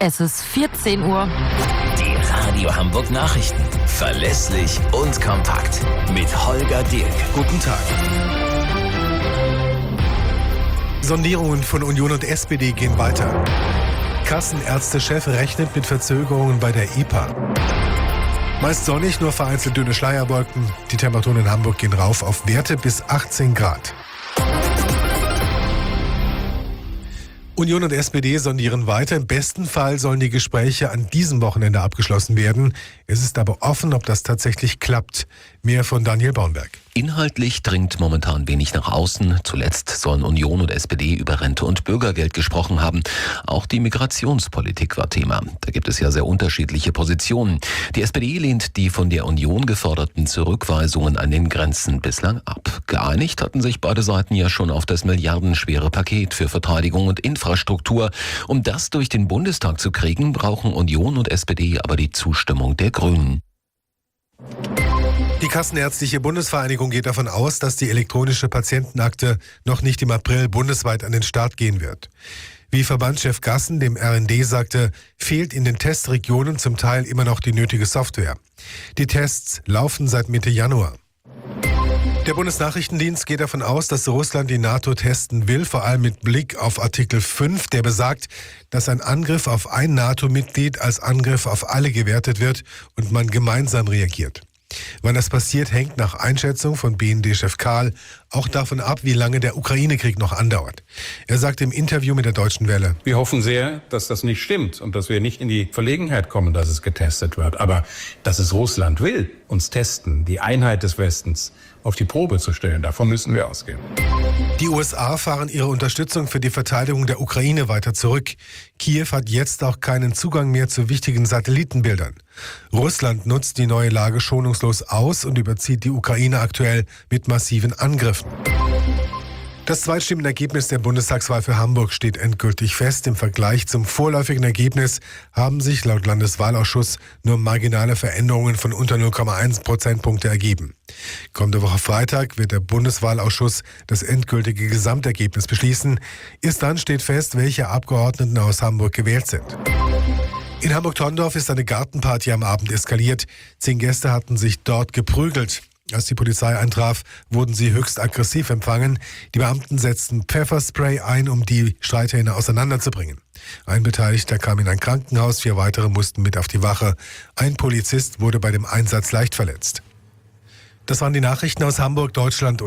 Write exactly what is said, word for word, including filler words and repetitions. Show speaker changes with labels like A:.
A: Es ist vierzehn Uhr.
B: Die Radio Hamburg Nachrichten. Verlässlich und kompakt. Mit Holger Dirk.
C: Guten Tag. Sondierungen von Union und S P D gehen weiter. Kassenärztechef rechnet mit Verzögerungen bei der E P A. Meist sonnig, nur vereinzelt dünne Schleierwolken. Die Temperaturen in Hamburg gehen rauf auf Werte bis achtzehn Grad. Union und S P D sondieren weiter. Im besten Fall sollen die Gespräche an diesem Wochenende abgeschlossen werden. Es ist aber offen, ob das tatsächlich klappt. Mehr von Daniel Baunberg.
D: Inhaltlich dringt momentan wenig nach außen. Zuletzt sollen Union und S P D über Rente und Bürgergeld gesprochen haben. Auch die Migrationspolitik war Thema. Da gibt es ja sehr unterschiedliche Positionen. Die S P D lehnt die von der Union geforderten Zurückweisungen an den Grenzen bislang ab. Geeinigt hatten sich beide Seiten ja schon auf das milliardenschwere Paket für Verteidigung und Infrastruktur. Um das durch den Bundestag zu kriegen, brauchen Union und S P D aber die Zustimmung der Grünen.
C: Die Kassenärztliche Bundesvereinigung geht davon aus, dass die elektronische Patientenakte noch nicht im April bundesweit an den Start gehen wird. Wie Verbandschef Gassen dem R N D sagte, fehlt in den Testregionen zum Teil immer noch die nötige Software. Die Tests laufen seit Mitte Januar. Der Bundesnachrichtendienst geht davon aus, dass Russland die NATO testen will, vor allem mit Blick auf Artikel fünf, der besagt, dass ein Angriff auf ein NATO-Mitglied als Angriff auf alle gewertet wird und man gemeinsam reagiert. Wann das passiert, hängt nach Einschätzung von B N D-Chef Karl auch davon ab, wie lange der Ukraine-Krieg noch andauert. Er sagte im Interview mit der Deutschen Welle:
E: Wir hoffen sehr, dass das nicht stimmt und dass wir nicht in die Verlegenheit kommen, dass es getestet wird. Aber dass es Russland will, uns testen, die Einheit des Westens auf die Probe zu stellen, davon müssen wir ausgehen.
C: Die U S A fahren ihre Unterstützung für die Verteidigung der Ukraine weiter zurück. Kiew hat jetzt auch keinen Zugang mehr zu wichtigen Satellitenbildern. Russland nutzt die neue Lage schonungslos aus und überzieht die Ukraine aktuell mit massiven Angriffen. Das Zweitstimmenergebnis der Bundestagswahl für Hamburg steht endgültig fest. Im Vergleich zum vorläufigen Ergebnis haben sich laut Landeswahlausschuss nur marginale Veränderungen von unter null Komma eins Prozentpunkte ergeben. Kommende Woche Freitag wird der Bundeswahlausschuss das endgültige Gesamtergebnis beschließen. Erst dann steht fest, welche Abgeordneten aus Hamburg gewählt sind. In Hamburg-Tondorf ist eine Gartenparty am Abend eskaliert. Zehn Gäste hatten sich dort geprügelt. Als die Polizei eintraf, wurden sie höchst aggressiv empfangen. Die Beamten setzten Pfefferspray ein, um die Streithähne auseinanderzubringen. Ein Beteiligter kam in ein Krankenhaus, vier weitere mussten mit auf die Wache. Ein Polizist wurde bei dem Einsatz leicht verletzt. Das waren die Nachrichten aus Hamburg, Deutschland und